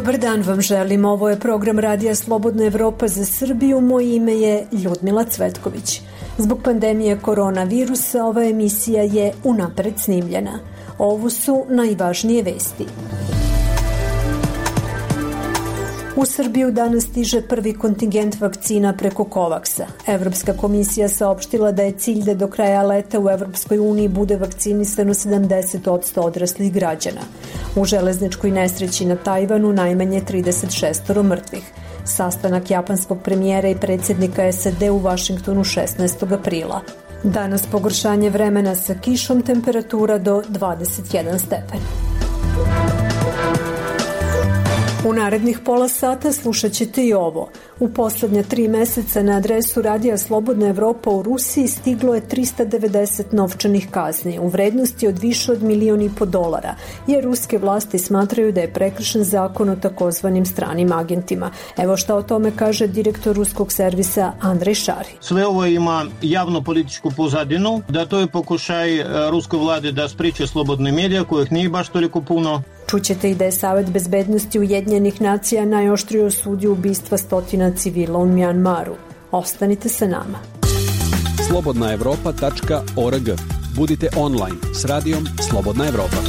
Dobar dan vam želim, ovo je program Radija Slobodna Evropa za Srbiju, moje ime je Ljudmila Cvetković. Zbog pandemije koronavirusa ova emisija je unapred snimljena. Ovo su najvažnije vesti. U Srbiju danas stiže prvi kontingent vakcina preko Covaxa. Evropska komisija saopštila da je cilj da do kraja leta u Evropskoj uniji bude vakcinisano 70% odraslih građana. U železničkoj nesreći na Tajvanu najmanje 36 mrtvih. Sastanak japanskog premijera i predsjednika SAD u Vašingtonu 16. aprila. Danas pogoršanje vremena sa kišom, temperatura do 21 stepen. U narednih pola sata slušat ćete i ovo. U poslednja 3 meseca na adresu Radija Slobodna Evropa u Rusiji stiglo je 390 novčanih kazni u vrednosti od više od $1,5 jer ruske vlasti smatraju da je prekršen zakon o takozvanim stranim agentima. Evo šta o tome kaže direktor ruskog servisa Andrej Šari. Sve ovo ima javno političku pozadinu, da to je pokušaj ruske vlade da spriče slobodne medije, kojih nije baš toliko puno. Čućete i da je Savet bezbednosti Ujedinjenih nacija najoštrije osudio ubistva stotina civila u Mjanmaru. Ostanite sa nama. slobodnaevropa.org. Budite online s radijom Slobodna Evropa.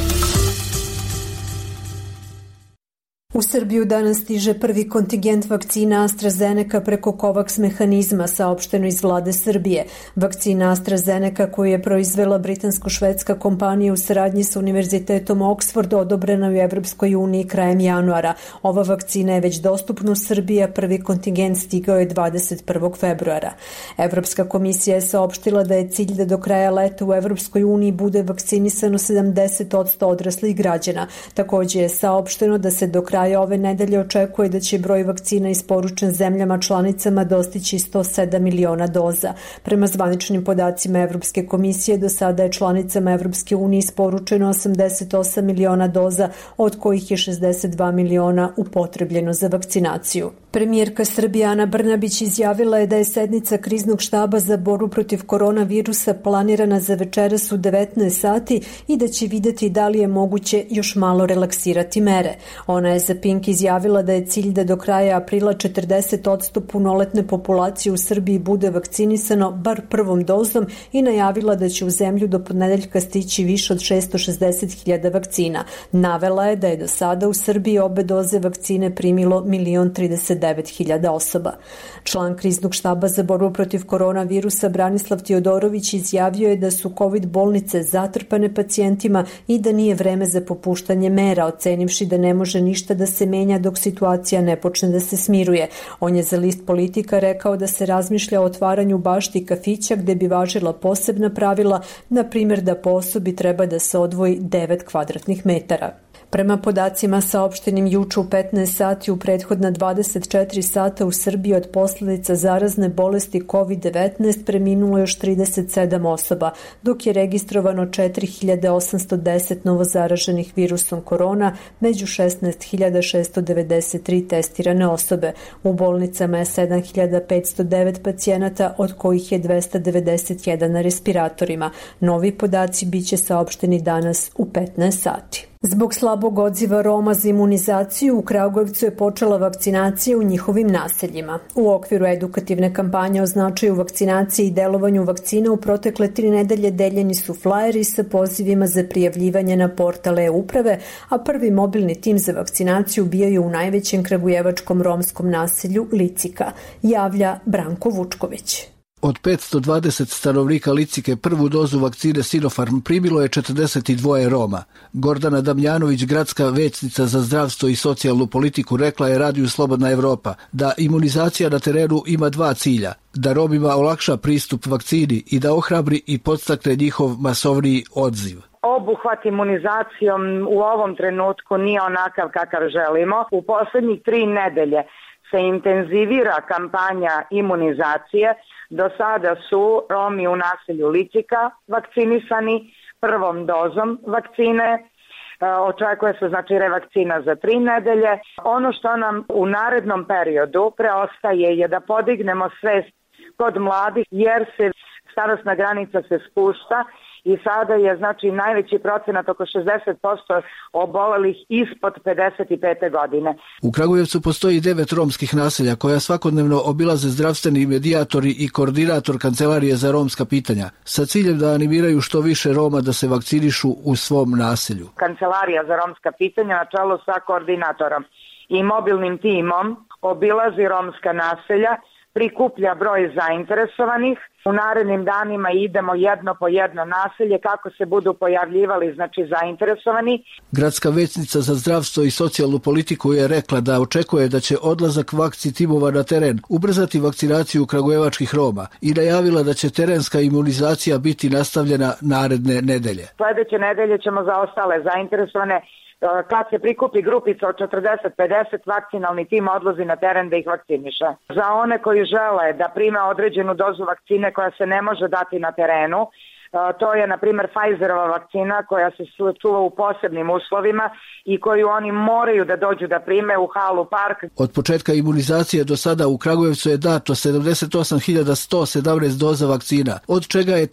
U Srbiju danas stiže prvi kontingent vakcina AstraZeneca preko COVAX mehanizma, saopšteno iz vlade Srbije. Vakcina AstraZeneca koju je proizvela britansko-švedska kompanija u saradnji sa Univerzitetom Oxford odobrena u Evropskoj uniji krajem januara. Ova vakcina je već dostupna u Srbiji, a prvi kontingent stigao je 21. februara. Evropska komisija je saopštila da je cilj da do kraja leta u Evropskoj uniji bude vakcinisano 70% odraslih građana. Također je saopšteno da se do kraja ove nedelje očekuje da će broj vakcina isporučen zemljama članicama dostići 107 miliona doza. Prema zvaničnim podacima Evropske komisije, do sada je članicama Evropske unije isporučeno 88 miliona doza, od kojih je 62 miliona upotrebljeno za vakcinaciju. Premijerka Srbije Ana Brnabić izjavila je da je sednica kriznog štaba za borbu protiv koronavirusa planirana za večeras u 19 sati i da će videti da li je moguće još malo relaksirati mere. Ona je za Pink izjavila da je cilj da do kraja aprila 40% punoletne populacije u Srbiji bude vakcinisano bar prvom dozom i najavila da će u zemlju do ponedeljka stići više od 660.000 vakcina. Navela je da je do sada u Srbiji obe doze vakcine primilo 1.039.000 osoba. Član kriznog štaba za borbu protiv koronavirusa Branislav Tijodorović izjavio je da su COVID bolnice zatrpane pacijentima i da nije vreme za popuštanje mera, ocenivši da ne može ništa da se menja dok situacija ne počne da se smiruje. On je za list Politika rekao da se razmišlja o otvaranju bašti i kafića gde bi važila posebna pravila, na primjer da po osobi treba da se odvoji 9 kvadratnih metara. Prema podacima saopštenim juče u 15 sati, u prethodna 24 sata u Srbiji od posljedica zarazne bolesti COVID-19 preminulo još 37 osoba, dok je registrovano 4.810 novozaraženih virusom korona, među 16.693 testirane osobe. U bolnicama je 7.509 pacijenata, od kojih je 291 na respiratorima. Novi podaci biće saopšteni danas u 15 sati. Zbog slabog odziva Roma za imunizaciju, u Kragujevcu je počela vakcinacija u njihovim naseljima. U okviru edukativne kampanje o značaju vakcinacije i delovanju vakcina u protekle 3 nedelje deljeni su flajeri sa pozivima za prijavljivanje na portal e-uprave, a prvi mobilni tim za vakcinaciju bio je u najvećem kragujevačkom romskom naselju Licika, javlja Branko Vučković. Od 520 stanovnika Licike prvu dozu vakcine Sinopharm primilo je 42 Roma. Gordana Damjanović, gradska većnica za zdravstvo i socijalnu politiku, rekla je Radiju Slobodna Evropa da imunizacija na terenu ima 2 cilja: da Romima olakša pristup vakcini i da ohrabri i podstakne njihov masovniji odziv. Obuhvat imunizacijom u ovom trenutku nije onakav kakav želimo. U poslednjih 3 nedelje se intenzivira kampanja imunizacije. Do sada su Romi u naselju Licika vakcinisani prvom dozom vakcine. Očekuje se revakcina za 3 nedelje. Ono što nam u narednom periodu preostaje je da podignemo svest kod mladih, jer se starosna granica se spušta i sada je znači najveći procenat oko 60% obolelih ispod 55. godine. U Kragujevcu postoji 9 romskih naselja koja svakodnevno obilaze zdravstveni medijatori i koordinator Kancelarije za romska pitanja sa ciljem da animiraju što više Roma da se vakcinišu u svom naselju. Kancelarija za romska pitanja na čelu sa koordinatorom i mobilnim timom obilazi romska naselja, prikuplja broj zainteresovanih. U narednim danima idemo jedno po jedno naselje kako se budu pojavljivali znači zainteresovani. Gradska većnica za zdravstvo i socijalnu politiku je rekla da očekuje da će odlazak vakci timova na teren ubrzati vakcinaciju kragujevačkih Roma i najavila da će terenska imunizacija biti nastavljena naredne nedelje. Sledeće nedelje ćemo za ostale zainteresovane, kad se prikupi grupica od 40-50, vakcinalni tim odlazi na teren da ih vakciniše. Za one koji žele da prime određenu dozu vakcine koja se ne može dati na terenu, to je, na primjer, Pfizerova vakcina koja se čuva u posebnim uslovima i koju oni moraju da dođu da prime u halu Park. Od početka imunizacije do sada u Kragujevcu je dato 78.117 doza vakcina, od čega je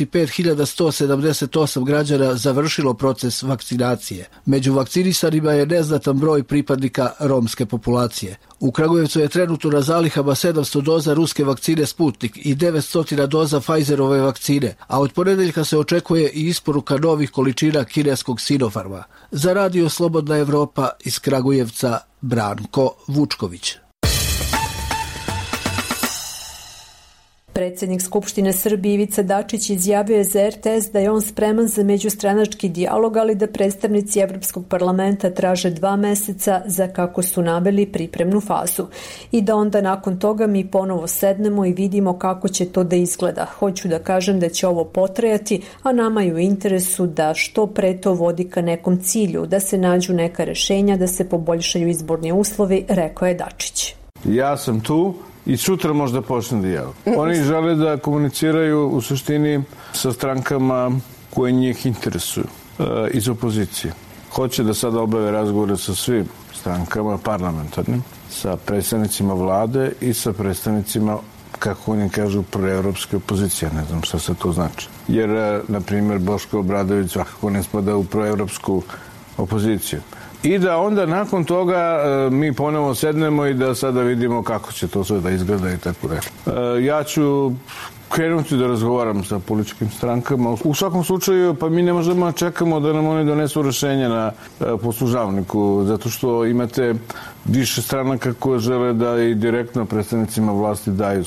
35.178 građana završilo proces vakcinacije. Među vakcinisanima je neznatan broj pripadnika romske populacije. U Kragujevcu je trenutno na zalihama 700 doza ruske vakcine Sputnik i 900 doza Pfizerove vakcine, a od ponedeljka se očekuje i isporuka novih količina kineskog Sinopharma. Za Radio Slobodna Evropa iz Kragujevca, Branko Vučković. Predsjednik Skupštine Srbije Ivica Dačić izjavio je za RTS da je on spreman za međustranački dijalog, ali da predstavnici Evropskog parlamenta traže 2 meseca za, kako su naveli, pripremnu fazu. I da onda nakon toga mi ponovo sednemo i vidimo kako će to da izgleda. Hoću da kažem da će ovo potrajati, a nama je u interesu da što pre to vodi ka nekom cilju, da se nađu neka rešenja, da se poboljšaju izborni uslovi, rekao je Dačić. Ja sam tu i sutra možda počne dijalog. Oni žele da komuniciraju u suštini sa strankama koje njih interesuju iz opozicije. Hoće da sada obave razgovore sa svim strankama parlamentarnim, sa predstavnicima vlade i sa predstavnicima, kako oni kažu, proevropske opozicije. Ne znam šta se to znači. Jer, na primjer, Boško Obradović svakako ne spada u proevropsku opoziciju. I da onda nakon toga mi ponovo sednemo i da sada vidimo kako će to sve da izgleda i tako dalje. Ja ću krenuti da razgovaram sa političkim strankama. U svakom slučaju, pa mi ne možemo da čekamo da nam oni donesu rešenje na poslužavniku, zato što imate više stranaka koje žele da i direktno predstavnicima vlasti daju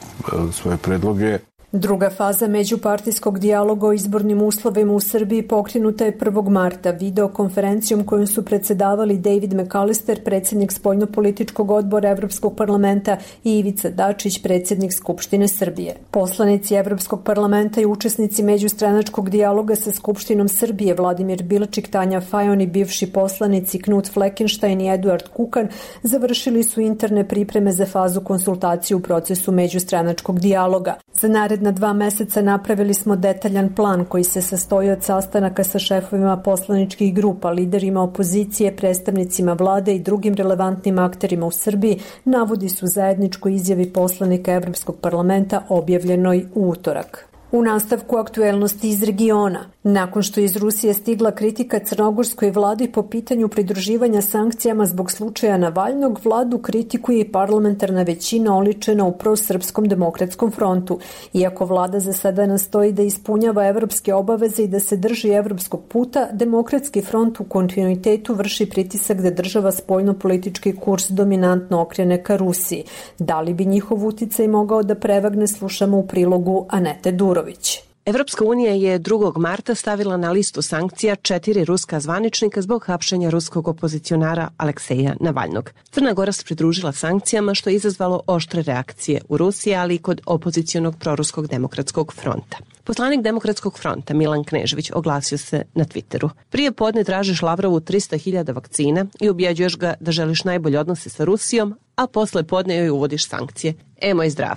svoje predloge. Druga faza međupartijskog dijaloga o izbornim uslovima u Srbiji pokrenuta je 1. marta videokonferencijom kojom su predsedavali David McAllister, predsjednik spoljnopolitičkog odbora Evropskog parlamenta, i Ivica Dačić, predsjednik Skupštine Srbije. Poslanici Evropskog parlamenta i učesnici međustranačkog dijaloga sa Skupštinom Srbije Vladimir Bilčik, Tanja Fajon i bivši poslanici Knut Fleckenstein i Eduard Kukan završili su interne pripreme za fazu konsultacije u procesu međustranačkog dijaloga. Za naredna 2 meseca napravili smo detaljan plan koji se sastoji od sastanaka sa šefovima poslaničkih grupa, liderima opozicije, predstavnicima vlade i drugim relevantnim akterima u Srbiji, navodi su zajedničkoj izjavi poslanika Evropskog parlamenta objavljenoj u utorak. U nastavku aktuelnosti iz regiona. Nakon što je iz Rusije stigla kritika crnogorskoj vladi po pitanju pridruživanja sankcijama zbog slučaja Navalnog, vladu kritikuje i parlamentarna većina oličena u prosrpskom demokratskom frontu. Iako vlada za sada nastoji da ispunjava evropske obaveze i da se drži evropskog puta, demokratski front u kontinuitetu vrši pritisak da država spoljno-politički kurs dominantno okrene ka Rusiji. Da li bi njihov uticaj mogao da prevagne, slušamo u prilogu Anete Duro. Evropska unija je 2. marta stavila na listu sankcija 4 ruska zvaničnika zbog hapšenja ruskog opozicionara Alekseja Navalnog. Crna Gora se pridružila sankcijama, što je izazvalo oštre reakcije u Rusiji, ali i kod opozicionog proruskog demokratskog fronta. Poslanik Demokratskog fronta Milan Knežević oglasio se na Twitteru. Prije podne tražiš Lavrovu 300.000 vakcina i ubijeđuješ ga da želiš najbolje odnose sa Rusijom, a posle podne joj uvodiš sankcije. Moj Zdravko.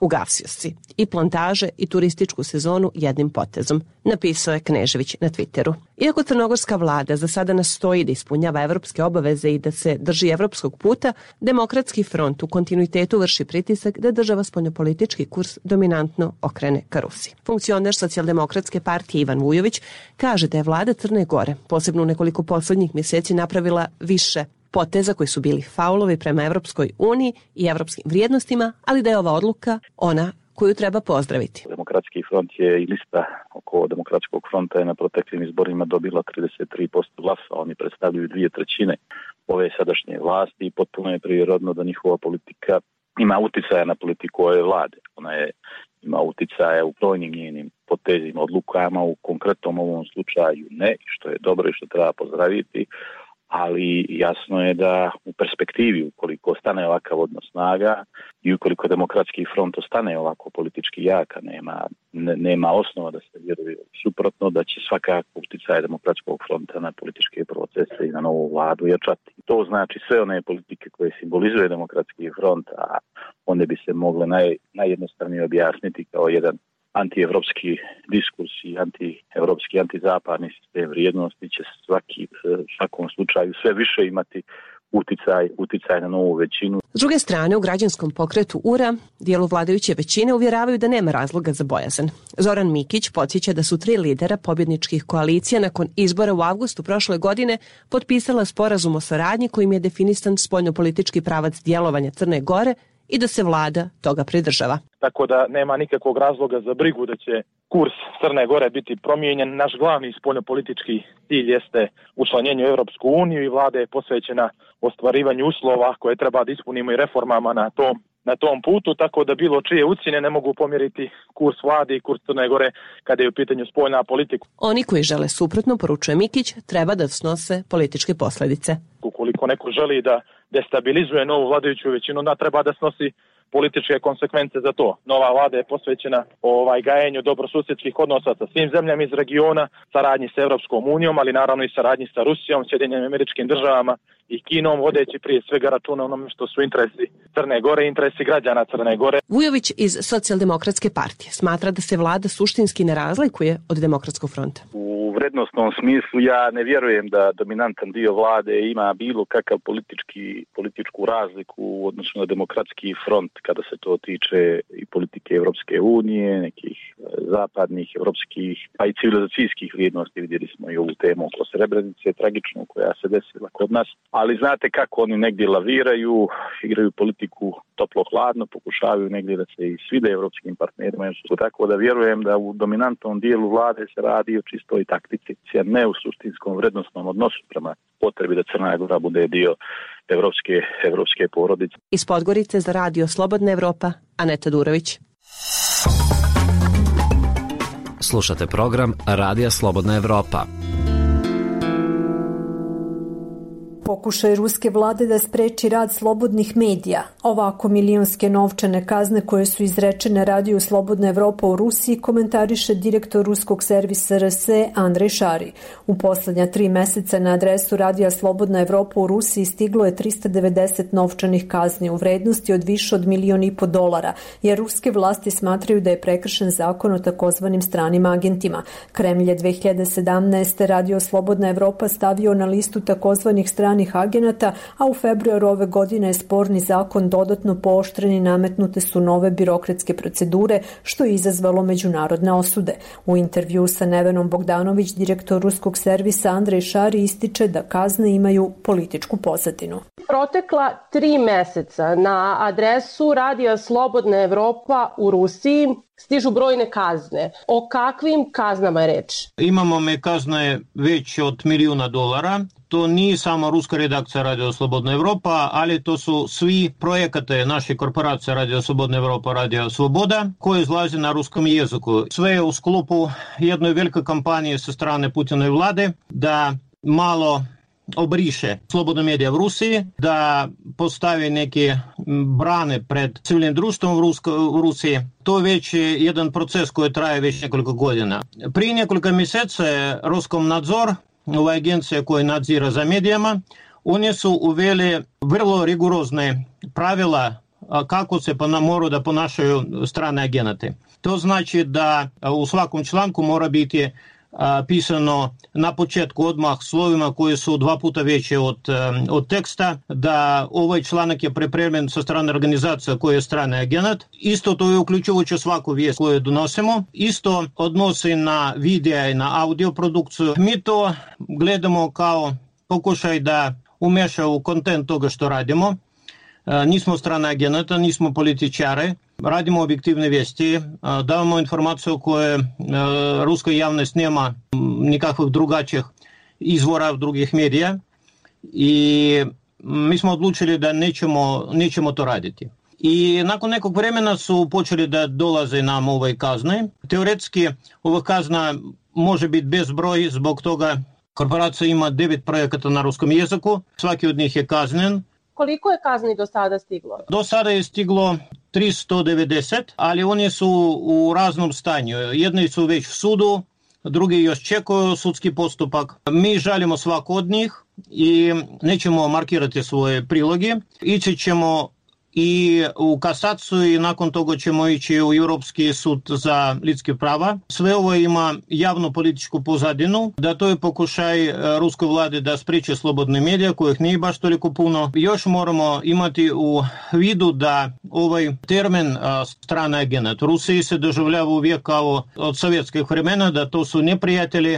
Ugasio si i plantaže i turističku sezonu jednim potezom, napisao je Knežević na Twitteru. Iako crnogorska vlada za sada nastoji da ispunjava evropske obaveze i da se drži evropskog puta, Demokratski front u kontinuitetu vrši pritisak da država spoljnopolitički kurs dominantno okrene ka Rusiji. Funkcioner Socijaldemokratske partije Ivan Vujović kaže da je vlada Crne Gore, posebno u nekoliko poslednjih mjeseci, napravila više poteza koji su bili faulovi prema Evropskoj uniji i evropskim vrijednostima, ali da je ova odluka ona koju treba pozdraviti. Demokratski front je i lista oko Demokratskog fronta je na proteklim izborima dobila 33% glasa. Oni predstavljaju 2/3 ove sadašnje vlasti i potpuno je prirodno da njihova politika ima uticaja na politiku ove vlade. Ona ima uticaja u brojnim njenim potezima, odlukama, u konkretnom ovom slučaju ne, što je dobro i što treba pozdraviti, ali jasno je da u perspektivi, ukoliko ostane ovakav odnos snaga i ukoliko Demokratski front ostane ovako politički jaka, nema osnova da se vjeruje suprotno, da će svakako uticaj Demokratskog fronta na političke procese i na novu vladu jačati. To znači sve one politike koje simbolizuje Demokratski front, a one bi se mogle najjednostavnije objasniti kao jedan antievropski diskurs i antievropski, antizapadni sistem vrijednosti će u svakom slučaju sve više imati uticaj na novu većinu. S druge strane, u građanskom pokretu URA, dijelu vladajuće većine, uvjeravaju da nema razloga za bojazan. Zoran Mikić podsjeća da su 3 lidera pobjedničkih koalicija nakon izbora u avgustu prošle godine potpisala sporazum o saradnji kojim je definisan spoljnopolitički pravac djelovanja Crne Gore i da se vlada toga pridržava. Tako da nema nikakvog razloga za brigu da će kurs Crne Gore biti promijenjen. Naš glavni spoljnopolitički cilj jeste učlanjenje u Europsku uniju i vlada je posvećena ostvarivanju uslova koje treba da ispunimo i reformama na tom putu, tako da bilo čije ucjene ne mogu pomjeriti kurs vlade i kurs Crne Gore kada je u pitanju spoljna politika. Oni koji žele suprotno, poručuje Mikić, treba da snose političke posljedice. Ukoliko neko želi da destabilizuje novu vladajuću većinu, onda treba da snosi političke konsekvence za to. Nova vlada je posvećena gajenju dobrosusjedskih odnosa sa svim zemljama iz regiona, saradnji sa Europskom unijom, ali naravno i saradnji sa Rusijom, Sjedinjenim Američkim Državama i Kinom, vodeći prije svega računa onome što su interesi Crne Gore i interesi građana Crne Gore. Vujović iz Socijaldemokratske partije smatra da se vlada suštinski ne razlikuje od Demokratskog fronta. U vrednostnom smislu ja ne vjerujem da dominantan dio vlade ima bilo kakav političku razliku u odnosu na Demokratski front kada se to tiče i politike Europske unije, nekih zapadnih, europskih, pa i civilizacijskih vrijednosti. Vidjeli smo i ovu temu oko Srebrenice, tragičnu, koja se desila kod nas. Ali znate kako oni negdje laviraju, igraju politiku toplo-hladno, pokušavaju negdje da se i svide europskim partnerima. Tako da vjerujem da u dominantnom dijelu vlade se radi o čistoj taktici, a ne u suštinskom vrednostnom odnosu prema potrebi da Crna Gora bude dio evropske porodice. Iz Podgorice za radio Slobodna Evropa, Aneta Durović. Slušate program Radija Slobodna Evropa. Pokušaj ruske vlade da spreči rad slobodnih medija. Ovako milionske novčane kazne koje su izrečene radiju Slobodna Evropa u Rusiji komentariše direktor ruskog servisa RS Andrej Šari. U posljednja 3 mjeseca na adresu radija Slobodna Evropa u Rusiji stiglo je 390 novčanih kazni u vrednosti od više od $1,5 miliona, jer ruske vlasti smatraju da je prekršen zakon o takozvanim stranim agentima. Kremlj je 2017. radio Slobodna Evropa stavio na listu takozvanih stranih agenata, a u februaru ove godine je sporni zakon dodatno pooštren i nametnute su nove birokratske procedure, što je izazvalo međunarodne osude. U intervju sa Nevenom Bogdanović, direktor ruskog servisa Andrej Šari ističe da kazne imaju političku pozadinu. Protekla 3 mjeseca na adresu radija Slobodna Evropa u Rusiji stižu brojne kazne. O kakvim kaznama je reč? Imamo kazne već od $1 miliona. To nije samo ruska redakcija Radio Slobodna Evropa, ali to su svi projekate naše korporacije Radio Slobodna Evropa, Radio Svoboda, koje izlaze na ruskom jeziku. Sve je u sklopu jednoj velike kampanje sa strane Putinove vlade da malo obriše slobodne medije u Rusiji, da postavi neke brane pred civilnim društvom u Rusiji. To je već jedan proces koji traje već nekoliko godina. Prije nekoliko mjeseca Roskomnadzor, ova agencija koja nadzira za medijama, oni su uveli vrlo rigorozne pravila kako se moraju da ponašaju strane agente. To znači da u svakom članku mora biti pisano na početku odmah slovima koji su 2 puta veće od teksta, da ovaj članak je pripremljen sa strane organizacije koja je strani agent. Isto to je uključujuće svaku vijest koju donosimo. Isto odnosi na video i na audio produkciju. Mi to gledamo kao pokušaj da umeša u kontent toga što radimo. Nismo strana agenta, nismo političari, radimo objektivne vijesti, davamo informaciju koje ruska javnost nema nikakvih drugačijih izvora drugih medija i mi smo odlučili da nećemo to raditi. I nakon nekog vremena su počeli da dolaze nam ove kazne. Teoretski ova kazna može biti bezbroj, zbog toga korporacija ima 9 projekata na ruskom jeziku, svaki od njih je kaznen. Koliko je kazni do sada stiglo? Do sada je stiglo 390, ali oni su u raznom stanju. Jedni su već u sudu, drugi još čekaju sudski postupak. Mi žalimo svaku od njih i nećemo markirati svoje priloge. Ići ćemo i u kasaciju i nakon toga ćemo ići u Europski sud za ljudske prava. Sve ovo ima javnu političku pozadinu, da to je pokušaj ruskoj vlade da spriječi slobodne medije, kojih nije baš toliko puno. Još moramo imati u vidu da ovaj termin strani agent Rusiji se doživljava uvijek kao od sovjetskih vremena, da to su neprijatelji,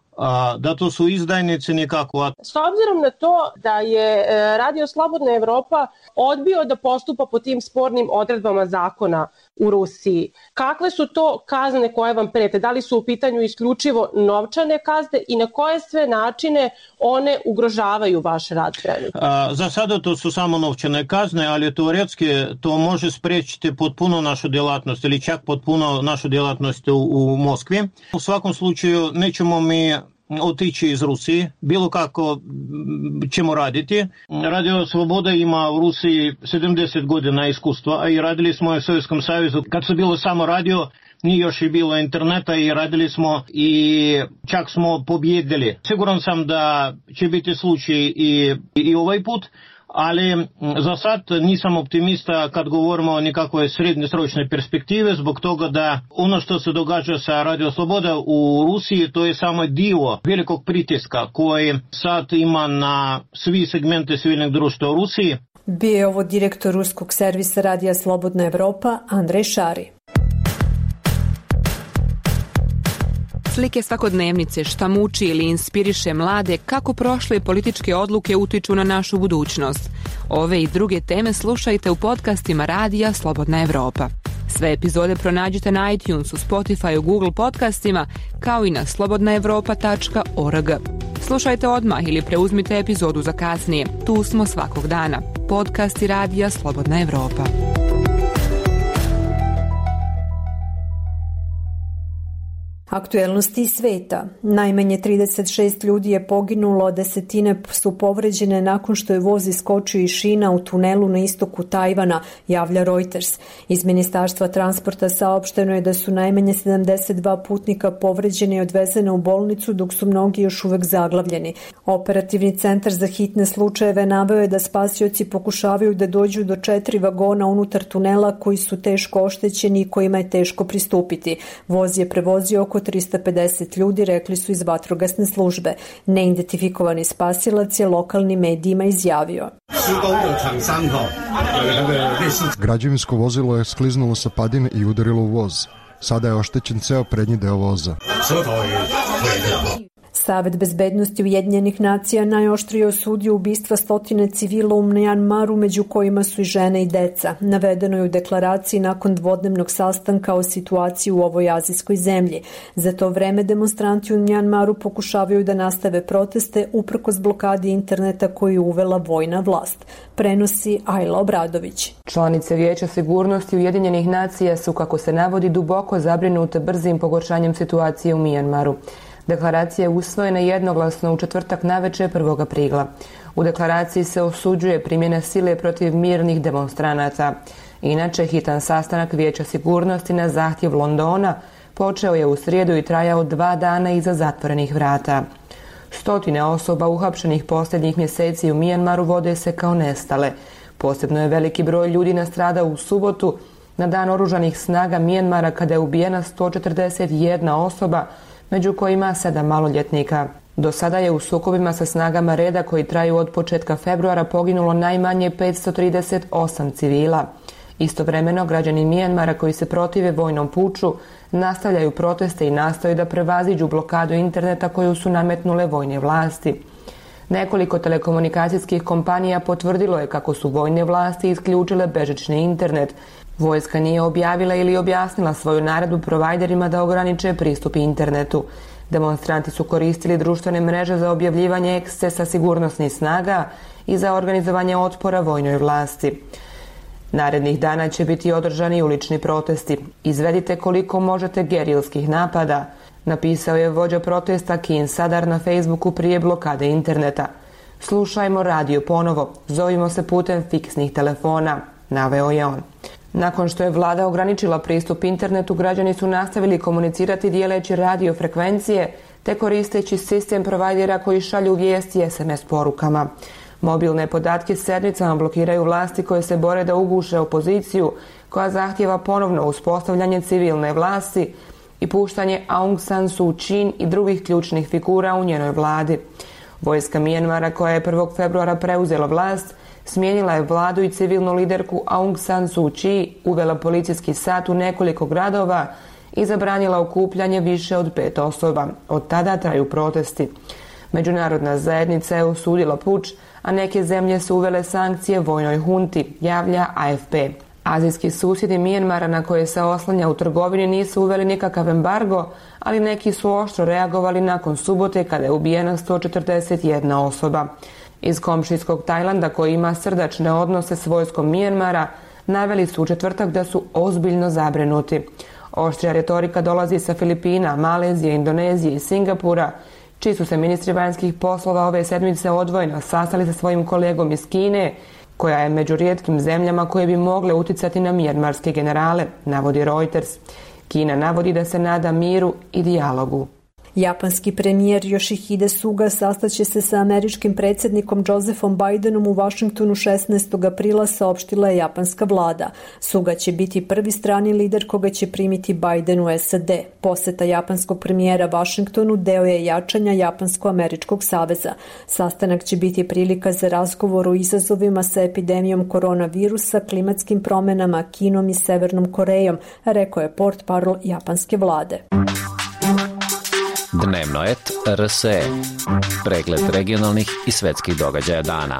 da to su izdajnici nekako. S obzirom na to da je Radio Slobodna Evropa odbio da postupa po tim spornim odredbama zakona u Rusiji, kakve su to kazne koje vam prete? Da li su u pitanju isključivo novčane kazne i na koje sve načine one ugrožavaju vaš rad trenutno? Za sada to su samo novčane kazne, ali teoretski to može spriječiti potpuno našu djelatnost ili čak potpuno našu djelatnost u Moskvi. U svakom slučaju nećemo mi otići iz Rusije, bilo kako ćemo raditi. Radio Sloboda ima u Rusiji 70 godina iskustva, a i radili smo u Sovjetskom savezu. Kad su bilo samo radio, nije još i bilo interneta i radili smo i čak smo pobjedili. Siguran sam da će biti slučaj i ovaj put, ali za sad nisam optimista kad govorimo o nekakvoj srednjoročnoj perspektivi, zbog toga da ono što se događa sa Radio Sloboda u Rusiji, to je samo dio velikog pritiska koji sad ima na svi segmente civilnog društva u Rusiji. Bio je ovo direktor ruskog servisa Radija Slobodna Evropa Andrej Šari. Slike svakodnevnice, šta muči ili inspiriše mlade, kako prošle političke odluke utiču na našu budućnost. Ove i druge teme slušajte u podcastima Radija Slobodna Evropa. Sve epizode pronađite na iTunesu, Spotify, Google podcastima, kao i na slobodnaevropa.org. Slušajte odmah ili preuzmite epizodu za kasnije. Tu smo svakog dana. Podcasti Radija Slobodna Evropa. Aktuelnosti sveta. Najmanje 36 ljudi je poginulo, a desetine su povređene nakon što je voz iskočio iz šina u tunelu na istoku Tajvana, javlja Reuters. Iz Ministarstva transporta saopšteno je da su najmanje 72 putnika povređeni i odvezene u bolnicu, dok su mnogi još uvek zaglavljeni. Operativni centar za hitne slučajeve naveo je da spasioci pokušavaju da dođu do 4 vagona unutar tunela koji su teško oštećeni i kojima je teško pristupiti. Voz je prevozio oko 350 ljudi, rekli su iz vatrogasne službe. Neidentifikovani spasilac je lokalnim medijima izjavio. Građevinsko vozilo je skliznulo sa padine i udarilo u voz. Sada je oštećen ceo prednji deo voza. Savet bezbednosti Ujedinjenih nacija najoštrije osudio ubistva stotine civila u Mjanmaru, među kojima su i žene i deca. Navedeno je u deklaraciji nakon dvodnevnog sastanka o situaciji u ovoj azijskoj zemlji. Za to vreme demonstranti u Mjanmaru pokušavaju da nastave proteste uprkos blokadi interneta koju je uvela vojna vlast. Prenosi Ajla Obradović. Članice Vijeća sigurnosti Ujedinjenih nacija su, kako se navodi, duboko zabrinute brzim pogoršanjem situacije u Mjanmaru. Deklaracija je usvojena jednoglasno u četvrtak naveče 1. aprila. U deklaraciji se osuđuje primjena sile protiv mirnih demonstranata. Inače, hitan sastanak Vijeća sigurnosti na zahtjev Londona počeo je u srijedu i trajao 2 dana iza zatvorenih vrata. Stotine osoba uhapšenih posljednjih mjeseci u Mjanmaru vode se kao nestale. Posebno je veliki broj ljudi nastradao u subotu na dan oružanih snaga Mijanmara kada je ubijena 141 osoba, među kojima 7 maloljetnika. Do sada je u sukobima sa snagama reda koji traju od početka februara poginulo najmanje 538 civila. Istovremeno, građani Mijanmara koji se protive vojnom puču nastavljaju proteste i nastoje da prevaziđu blokadu interneta koju su nametnule vojne vlasti. Nekoliko telekomunikacijskih kompanija potvrdilo je kako su vojne vlasti isključile bežični internet. Vojska nije objavila ili objasnila svoju naredbu provajderima da ograniče pristup internetu. Demonstranti su koristili društvene mreže za objavljivanje ekscesa sigurnosnih snaga i za organizovanje otpora vojnoj vlasti. Narednih dana će biti održani ulični protesti. Izvedite koliko možete gerilskih napada, napisao je vođa protesta Kin Sadar na Facebooku prije blokade interneta. Slušajmo radio ponovo, zovimo se putem fiksnih telefona, naveo je on. Nakon što je vlada ograničila pristup internetu, građani su nastavili komunicirati dijeleći radio frekvencije te koristeći sistem provajdera koji šalju vijesti SMS porukama. Mobilne podatke sedmicama blokiraju vlasti koje se bore da uguše opoziciju, koja zahtjeva ponovno uspostavljanje civilne vlasti i puštanje Aung San Suu Kyi i drugih ključnih figura u njenoj vladi. Vojska Mijanmara, koja je 1. februara preuzela vlast, smijenila je vladu i civilnu liderku Aung San Suu Kyi, uvela policijski sat u nekoliko gradova i zabranila okupljanje više od 5 osoba. Od tada traju protesti. Međunarodna zajednica je osudila puč, a neke zemlje su uvele sankcije vojnoj hunti, javlja AFP. Azijski susjedi Mijanmara na koje se oslanja u trgovini nisu uveli nikakav embargo, ali neki su oštro reagovali nakon subote kada je ubijena 141 osoba. Iz komšijskog Tajlanda, koji ima srdačne odnose s vojskom Mijanmara, naveli su u četvrtak da su ozbiljno zabrinuti. Oštrija retorika dolazi sa Filipina, Malezije, Indonezije i Singapura, čiji su se ministri vanjskih poslova ove sedmice odvojeno sastali sa svojim kolegom iz Kine, koja je među rijetkim zemljama koje bi mogle uticati na mijanmarske generale, navodi Reuters. Kina navodi da se nada miru i dijalogu. Japanski premijer Yoshihide Suga sastaće se sa američkim predsjednikom Josephom Bidenom u Vašingtonu 16. aprila, saopštila je japanska vlada. Suga će biti prvi strani lider koga će primiti Biden u SAD. Poseta japanskog premijera Vašingtonu deo je jačanja Japansko-američkog saveza. Sastanak će biti prilika za razgovor o izazovima sa epidemijom koronavirusa, klimatskim promenama, Kinom i Severnom Korejom, rekao je portparol japanske vlade. Dnevno et RSE. Pregled regionalnih i svetskih događaja dana.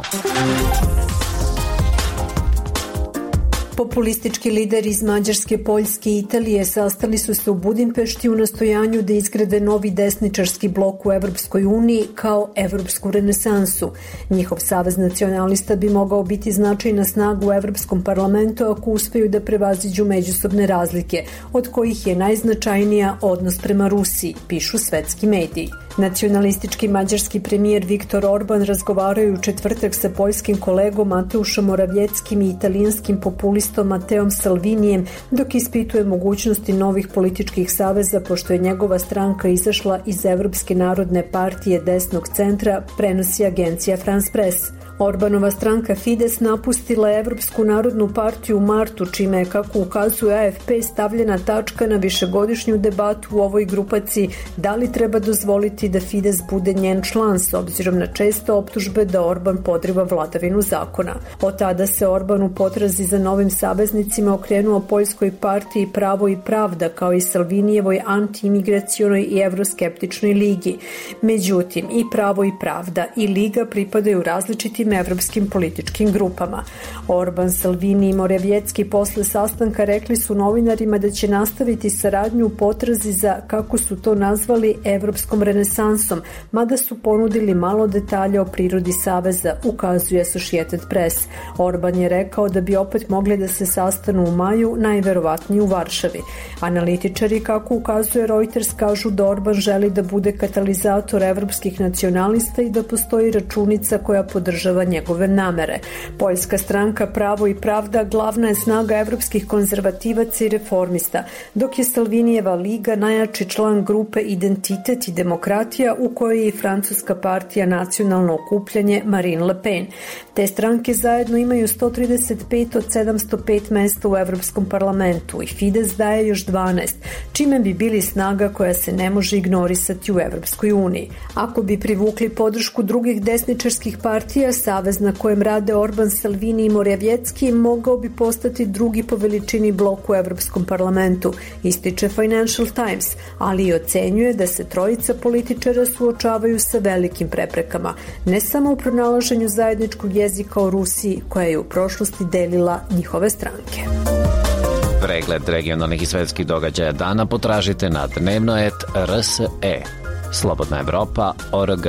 Populistički lideri iz Mađarske, Poljske i Italije sastali su se u Budimpešti u nastojanju da izgrade novi desničarski blok u Evropskoj uniji kao evropsku renesansu. Njihov savez nacionalista bi mogao biti značajna snaga u Evropskom parlamentu ako uspeju da prevaziđu međusobne razlike, od kojih je najznačajnija odnos prema Rusiji, pišu svetski mediji. Nacionalistički mađarski premijer Viktor Orban razgovarao u četvrtak sa poljskim kolegom Mateušom Moravjeckim i italijanskim populistom Mateom Salvinijem, dok ispituje mogućnosti novih političkih saveza, pošto je njegova stranka izašla iz Evropske narodne partije desnog centra, prenosi agencija France Press. Orbanova stranka Fides napustila je Evropsku narodnu partiju u martu, čime je, kako ukazuje AFP, stavljena tačka na višegodišnju debatu u ovoj grupaciji da li treba dozvoliti da Fides bude njen član, s obzirom na često optužbe da Orban podriva vladavinu zakona. Od tada se Orban u potrazi za novim saveznicima okrenuo Poljskoj partiji Pravo i pravda, kao i Salvinijevoj antiimigracionoj i evroskeptičnoj ligi. Međutim, i Pravo i pravda i liga pripadaju različitim evropskim političkim grupama. Orban, Salvini i Moravjecki posle sastanka rekli su novinarima da će nastaviti saradnju u potrazi za, kako su to nazvali, evropskom renesansom, mada su ponudili malo detalja o prirodi saveza, ukazuje Associated Press. Orban je rekao da bi opet mogli da se sastanu u maju, najverovatnije u Varšavi. Analitičari, kako ukazuje Reuters, kažu da Orban želi da bude katalizator evropskih nacionalista i da postoji računica koja podržava podržava njegove namere. Poljska stranka Pravo i pravda glavna je snaga evropskih konzervativaca i reformista, dok je Salvinijeva liga najjači član grupe Identitet i demokratija u kojoj je i francuska partija Nacionalno okupljanje Marine Le Pen. Te stranke zajedno imaju 135 od 705 mesta u Evropskom parlamentu i Fides daje još 12, čime bi bili snaga koja se ne može ignorisati u Evropskoj uniji. Ako bi privukli podršku drugih desničarskih partija, savez na kojem rade Orban, Salvini i Moravjecki mogao bi postati drugi po veličini blok u Evropskom parlamentu, ističe Financial Times, ali i ocenjuje da se trojica političara suočavaju sa velikim preprekama, ne samo u pronalaženju zajedničkog jezika o Rusiji, koja je u prošlosti delila njihove stranke. Pregled regionalnih i svetskih događaja dana potražite na dnevnoet.rse. Slobodna Evropa.org.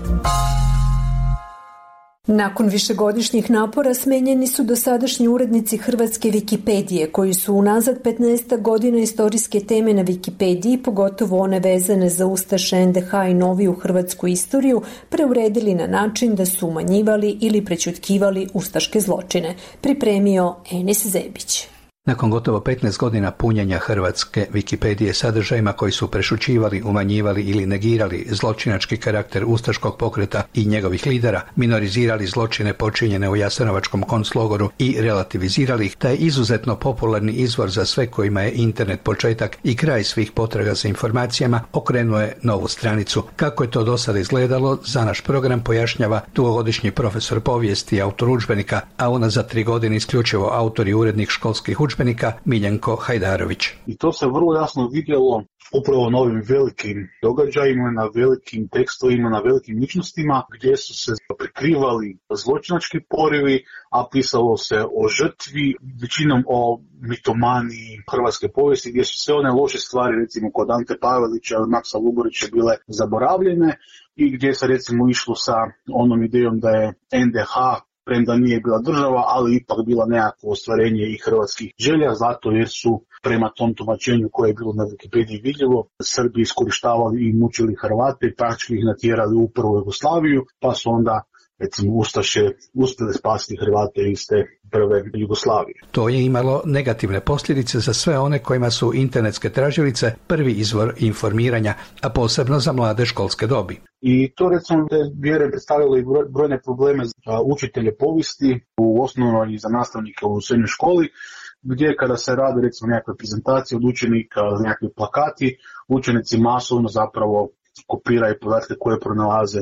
Nakon višegodišnjih napora smenjeni su dosadašnji urednici hrvatske Wikipedije, koji su unazad 15 godina istorijske teme na Wikipediji, pogotovo one vezane za ustaše, NDH i noviju hrvatsku istoriju, preuredili na način da su umanjivali ili prećutkivali ustaške zločine. Pripremio Enis Zebić. Nakon gotovo 15 godina punjenja hrvatske Wikipedije sadržajima koji su prešućivali, umanjivali ili negirali zločinački karakter ustaškog pokreta i njegovih lidera, minorizirali zločine počinjene u Jasenovačkom konclogoru i relativizirali ih, taj izuzetno popularni izvor za sve kojima je internet početak i kraj svih potraga za informacijama, okrenuo je novu stranicu. Kako je to do sada izgledalo, za naš program pojašnjava dugogodišnji profesor povijesti i autor udžbenika, a unazad 3 godine isključivo autor i urednik školskih udžbenika Miljenko Hajdarović. I to se vrlo jasno vidjelo upravo na ovim velikim događajima, na velikim tekstovima, na velikim ličnostima gdje su se prikrivali zločinački porivi, a pisalo se o žrtvi, većinom o mitomaniji hrvatske povijesti, gdje su sve one loše stvari, recimo kod Ante Pavelića ili Maksa Luburića, bile zaboravljene i gdje se recimo išlo sa onom idejom da je NDH, premda nije bila država, ali ipak bila nekakvo ostvarenje i hrvatskih želja, zato jer su prema tom tumačenju koje je bilo na Wikipediji vidljivo, Srbi iskorištavali i mučili Hrvate i praktički ih natjerali u prvu Jugoslaviju, pa su onda recimo ustaše uspjeli spasiti Hrvate iz te prve Jugoslavije. To je imalo negativne posljedice za sve one kojima su internetske tražilice prvi izvor informiranja, a posebno za mlade školske dobi. I to recimo da je vjerujem predstavljalo i brojne probleme za učitelje povijesti u osnovnoj i za nastavnike u srednjoj školi, gdje kada se radi recimo nekakve prezentacije od učenika, nekakvi plakati, učenici masovno zapravo kopiraju podatke koje pronalaze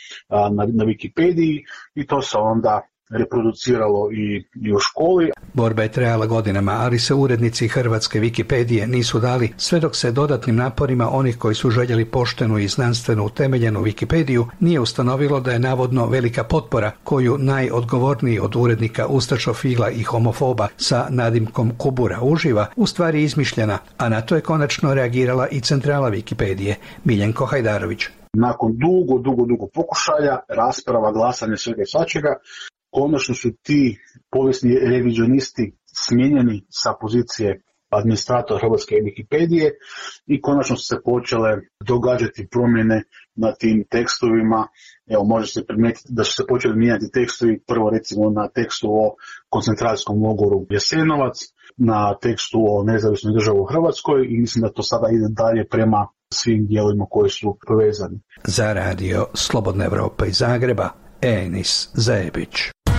na Wikipediji i to se onda reproduciralo i u školi. Borba je trajala godinama, ali se urednici hrvatske Wikipedije nisu dali, sve dok se dodatnim naporima onih koji su željeli poštenu i znanstveno utemeljenu Wikipediju nije ustanovilo da je navodno velika potpora koju najodgovorniji od urednika ustašofila i homofoba sa nadimkom Kubura uživa, u stvari izmišljena, a na to je konačno reagirala i centrala Wikipedije, Miljenko Hajdarović. Nakon dugo pokušaja, rasprava, glasanja, svega i svačega, konačno su ti povijesni revizionisti smijenjeni sa pozicije administratora hrvatske Wikipedije i konačno su se počele događati promjene na tim tekstovima. Evo, može se primijetiti da su se počeli mijenjati tekstovi, prvo recimo na tekstu o koncentracijskom logoru Jasenovac, na tekstu o nezavisnoj državi u Hrvatskoj i mislim da to sada ide dalje prema svim dijelovima koji su povezani. Za radio Slobodna Evropa iz Zagreba, Enis Zebić.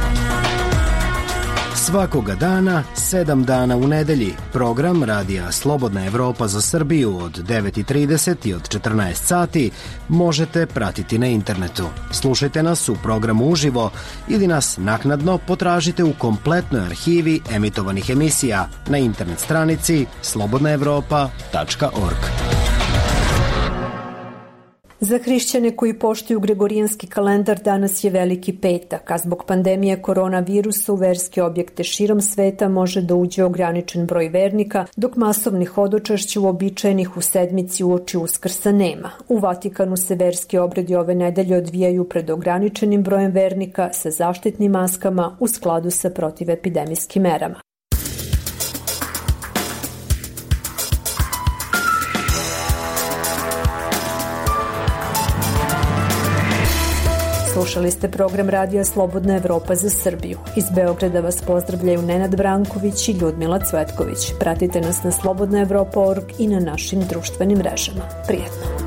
Svakoga dana, 7 dana u nedelji, program Radija Slobodna Evropa za Srbiju od 9:30 i od 14 sati možete pratiti na internetu. Slušajte nas u programu uživo ili nas naknadno potražite u kompletnoj arhivi emitovanih emisija na internet stranici slobodnaevropa.org. Za hrišćane koji poštuju gregorijanski kalendar danas je Veliki petak, a zbog pandemije koronavirusa u verske objekte širom sveta može da uđe ograničen broj vernika, dok masovnih hodočašća uobičajenih u sedmici uoči Uskrsa nema. U Vatikanu se verski obredi ove nedelje odvijaju pred ograničenim brojem vernika sa zaštitnim maskama u skladu sa protivepidemijskim merama. Slušali ste program Radija Slobodna Evropa za Srbiju. Iz Beograda vas pozdravljaju Nenad Branković i Ljudmila Cvetković. Pratite nas na slobodnaevropa.org i na našim društvenim mrežama. Prijetno!